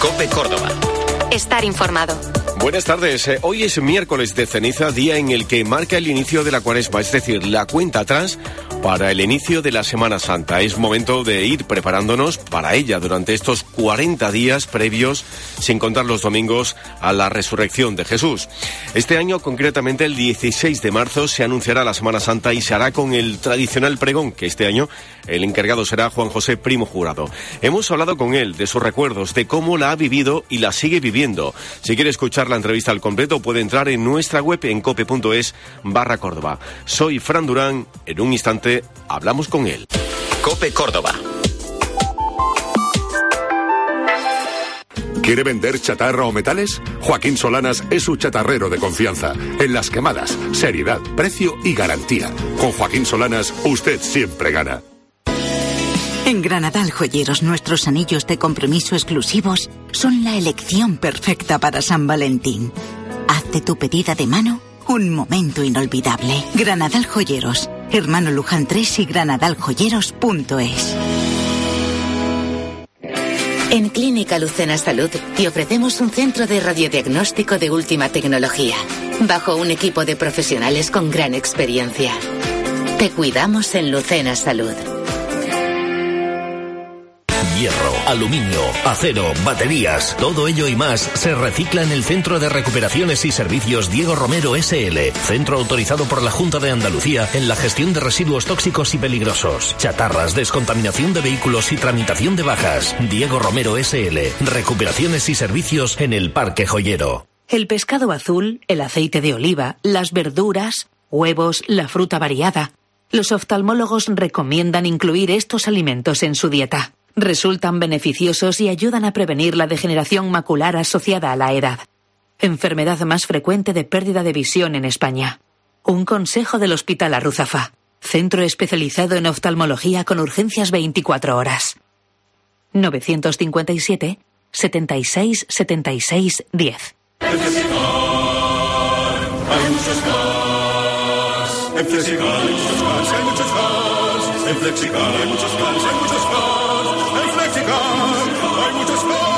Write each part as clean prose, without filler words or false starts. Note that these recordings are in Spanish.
COPE Córdoba. Estar informado. Buenas tardes. Hoy es miércoles de ceniza, día en el que marca el inicio de la Cuaresma, es decir, la cuenta atrás para el inicio de la Semana Santa. Es momento de ir preparándonos para ella durante estos 40 días previos, sin contar los domingos, a la resurrección de Jesús. Este año, concretamente el 16 de marzo, se anunciará la Semana Santa y se hará con el tradicional pregón, que este año el encargado será Juan José Primo Jurado. Hemos hablado con él de sus recuerdos, de cómo la ha vivido y la sigue viviendo. Si quiere escuchar la entrevista al completo, puede entrar en nuestra web en cope.es/Córdoba. Soy Fran Durán. En un instante hablamos con él. COPE Córdoba. ¿Quiere vender chatarra o metales? Joaquín Solanas es su chatarrero de confianza. En las quemadas, seriedad, precio y garantía. Con Joaquín Solanas, usted siempre gana. En Granadal Joyeros, nuestros anillos de compromiso exclusivos son la elección perfecta para San Valentín. Hazte tu pedida de mano, un momento inolvidable. Granadal Joyeros, Hermano Luján 3 y granadaljoyeros.es. En Clínica Lucena Salud te ofrecemos un centro de radiodiagnóstico de última tecnología, bajo un equipo de profesionales con gran experiencia. Te cuidamos en Lucena Salud. Hierro, aluminio, acero, baterías, todo ello y más se recicla en el Centro de Recuperaciones y Servicios Diego Romero S.L., centro autorizado por la Junta de Andalucía en la gestión de residuos tóxicos y peligrosos, chatarras, descontaminación de vehículos y tramitación de bajas. Diego Romero S.L., recuperaciones y servicios en el Parque Joyero. El pescado azul, el aceite de oliva, las verduras, huevos, la fruta variada. Los oftalmólogos recomiendan incluir estos alimentos en su dieta. Resultan beneficiosos y ayudan a prevenir la degeneración macular asociada a la edad, enfermedad más frecuente de pérdida de visión en España. Un consejo del Hospital Arruzafa, centro especializado en oftalmología con urgencias 24 horas. 957 76 76 10. En Flexicar hay muchos cars. En Flexicar hay muchos cars, hay muchos cars. En Flexicar hay muchos cars, hay muchos cars. Hay muchos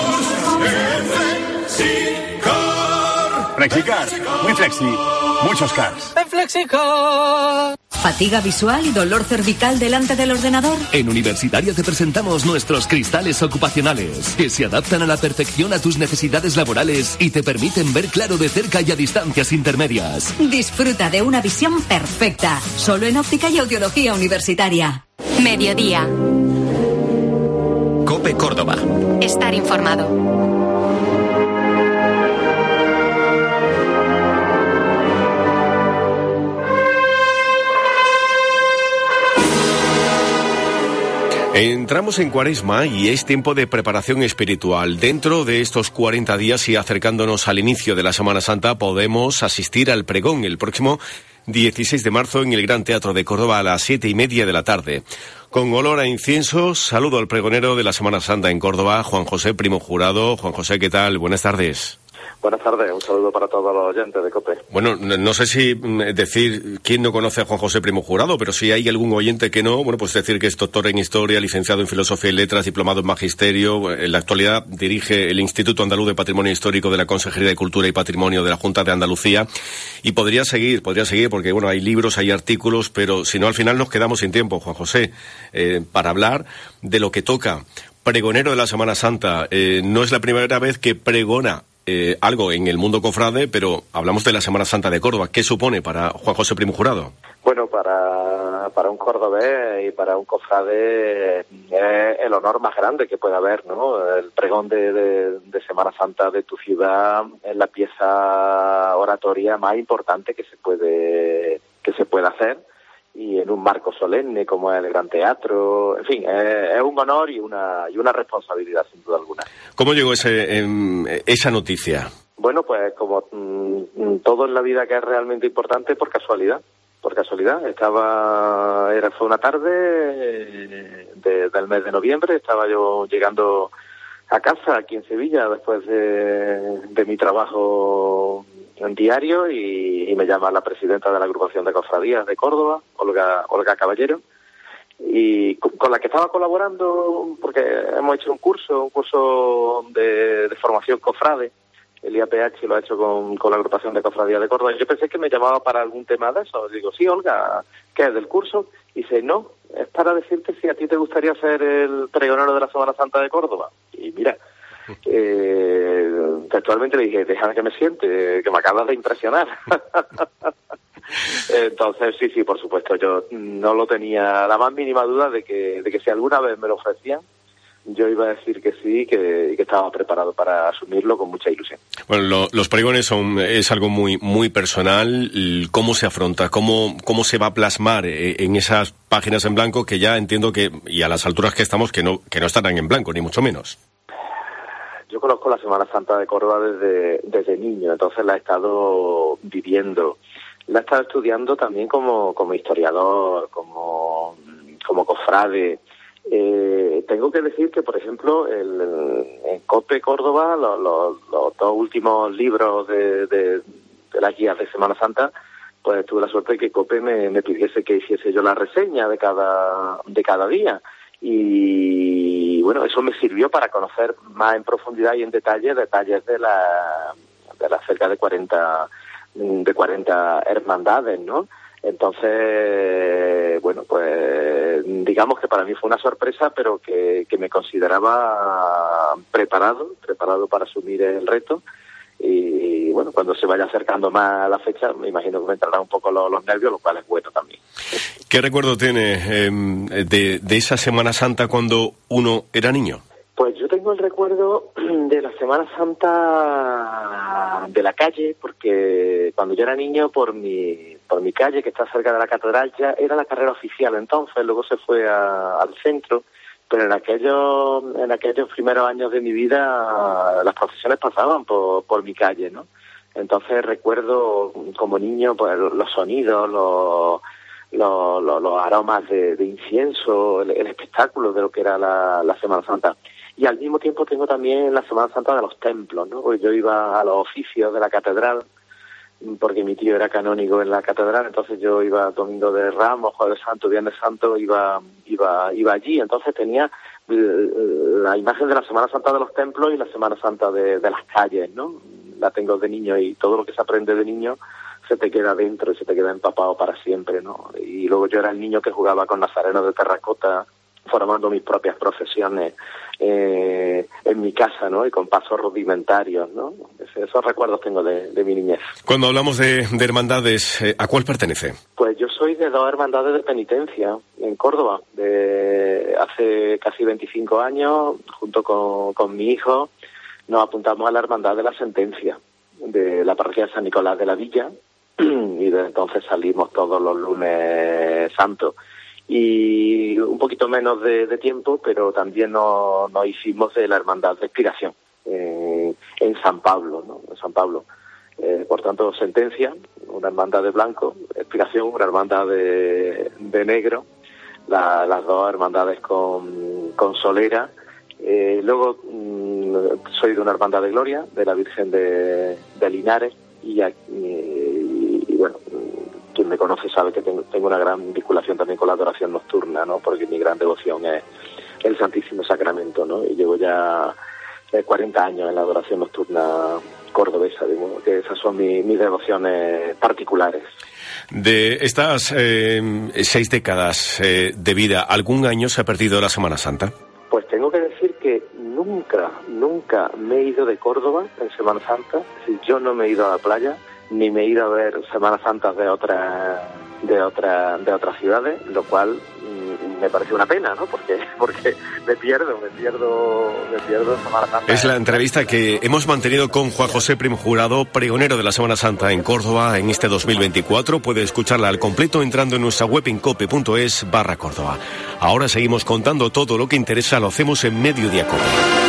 cars en Flexicar. Flexicar, muy flexi, muchos cars. En Flexicar. ¿Fatiga visual y dolor cervical delante del ordenador? En Universitaria te presentamos nuestros cristales ocupacionales, que se adaptan a la perfección a tus necesidades laborales y te permiten ver claro de cerca y a distancias intermedias. Disfruta de una visión perfecta, solo en óptica y audiología universitaria. Mediodía. COPE Córdoba. Estar informado. Entramos en Cuaresma y es tiempo de preparación espiritual. Dentro de estos 40 días y acercándonos al inicio de la Semana Santa, podemos asistir al pregón el próximo 16 de marzo en el Gran Teatro de Córdoba a las 7:30 de la tarde. Con olor a incienso, saludo al pregonero de la Semana Santa en Córdoba, Juan José Primo Jurado. Juan José, ¿qué tal? Buenas tardes. Buenas tardes, un saludo para todos los oyentes de COPE. Bueno, no sé si decir quién no conoce a Juan José Primo Jurado, pero si hay algún oyente que no, bueno, pues decir que es doctor en Historia, licenciado en Filosofía y Letras, diplomado en Magisterio. En la actualidad dirige el Instituto Andaluz de Patrimonio Histórico de la Consejería de Cultura y Patrimonio de la Junta de Andalucía. Y podría seguir, porque, bueno, hay libros, hay artículos, pero si no, al final nos quedamos sin tiempo, Juan José, para hablar de lo que toca. Pregonero de la Semana Santa, no es la primera vez que pregona algo en el mundo cofrade, pero hablamos de la Semana Santa de Córdoba. ¿Qué supone para Juan José Primo Jurado? Bueno, para un cordobés y para un cofrade es el honor más grande que puede haber, ¿no? El pregón de Semana Santa de tu ciudad es la pieza oratoria más importante que se puede hacer, y en un marco solemne como es el Gran Teatro. En fin, es un honor y una responsabilidad, sin duda alguna. ¿Cómo llegó esa noticia? Bueno, pues como todo en la vida que es realmente importante, por casualidad. Fue una tarde del mes de noviembre, estaba yo llegando a casa aquí en Sevilla después de mi trabajo en diario, y me llama la presidenta de la agrupación de cofradías de Córdoba, Olga Caballero, y con la que estaba colaborando, porque hemos hecho un curso de formación cofrade. El IAPH lo ha hecho con la agrupación de Cofradía de Córdoba. Yo pensé que me llamaba para algún tema de eso. Digo, sí, Olga, ¿qué es del curso? Y dice, no, es para decirte si a ti te gustaría ser el pregonero de la Semana Santa de Córdoba. Y mira, textualmente le dije, déjame que me siente, que me acabas de impresionar. Entonces, sí, por supuesto, yo no lo tenía la más mínima duda de que si alguna vez me lo ofrecían, yo iba a decir que sí, que estaba preparado para asumirlo con mucha ilusión. Bueno, los pregones es algo muy muy personal. ¿Cómo se afronta? ¿Cómo se va a plasmar en esas páginas en blanco que ya entiendo que, y a las alturas que estamos, que no estarán en blanco, ni mucho menos? Yo conozco la Semana Santa de Córdoba desde niño, entonces la he estado viviendo. La he estado estudiando también como historiador, como cofrade. Tengo que decir que, por ejemplo, en COPE Córdoba, los dos últimos libros de las guías de Semana Santa, pues tuve la suerte de que COPE me pidiese que hiciese yo la reseña de cada día. Y bueno, eso me sirvió para conocer más en profundidad y en detalles de las cerca de 40 hermandades, ¿no? Entonces, bueno, pues digamos que para mí fue una sorpresa, pero que me consideraba preparado para asumir el reto. Y bueno, cuando se vaya acercando más a la fecha, me imagino que me entrarán un poco los nervios, lo cual es bueno también. ¿Qué recuerdo tiene de esa Semana Santa cuando uno era niño? Pues yo tengo el recuerdo de la Semana Santa de la calle, porque cuando yo era niño, por mi calle, que está cerca de la catedral, ya era la carrera oficial entonces, luego se fue al centro, pero en aquellos primeros años de mi vida las procesiones pasaban por mi calle, ¿no? Entonces recuerdo como niño pues los sonidos, los aromas de incienso, el espectáculo de lo que era la Semana Santa. Y al mismo tiempo tengo también la Semana Santa de los templos, ¿no? Porque yo iba a los oficios de la catedral, porque mi tío era canónigo en la catedral, entonces yo iba Domingo de Ramos, Jueves Santo, Viernes Santo, iba allí. Entonces tenía la imagen de la Semana Santa de los templos y la Semana Santa de las calles, ¿no? La tengo de niño y todo lo que se aprende de niño se te queda dentro y se te queda empapado para siempre, ¿no? Y luego yo era el niño que jugaba con nazarenos de terracota, formando mis propias profesiones en mi casa, ¿no? Y con pasos rudimentarios, ¿no? Esos recuerdos tengo de mi niñez. Cuando hablamos de hermandades, ¿a cuál pertenece? Pues yo soy de 2 hermandades de penitencia en Córdoba. Hace casi 25 años, junto con mi hijo, nos apuntamos a la Hermandad de la Sentencia, de la parroquia de San Nicolás de la Villa, y desde entonces salimos todos los lunes santos. Y un poquito menos de tiempo, pero también nos hicimos de la Hermandad de Expiración en San Pablo, ¿no? En San Pablo. Por tanto, Sentencia, una hermandad de blanco, Expiración, una hermandad de negro, las 2 hermandades con solera. Luego soy de una hermandad de Gloria, de la Virgen de Linares, y bueno, quien me conoce sabe que tengo una gran vinculación también con la adoración nocturna, ¿no? Porque mi gran devoción es el Santísimo Sacramento, ¿no? Y llevo ya 40 años en la adoración nocturna cordobesa, digo, que esas son mis devociones particulares. De estas 6 décadas de vida, ¿algún año se ha perdido la Semana Santa? Pues tengo que decir que nunca me he ido de Córdoba en Semana Santa. Es decir, yo no me he ido a la playa, ni me he ido a ver Semanas Santas de otras ciudades, lo cual me parece una pena, ¿no? Porque me pierdo Semana Santa. Es la entrevista que hemos mantenido con Juan José Primo Jurado, pregonero de la Semana Santa en Córdoba en este 2024. Puede escucharla al completo entrando en nuestra web en cope.es/Córdoba. Ahora seguimos contando todo lo que interesa, lo hacemos en Mediodía Cope.